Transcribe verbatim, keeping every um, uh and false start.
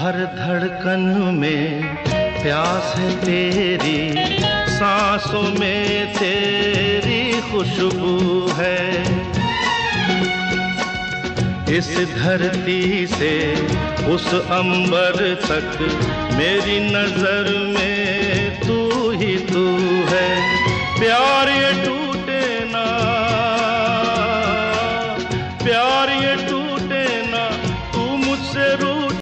हर धड़कन में प्यास है तेरी, सांसों में तेरी खुशबू है। इस धरती से उस अंबर तक मेरी नजर में तू ही तू है। प्यार ये टू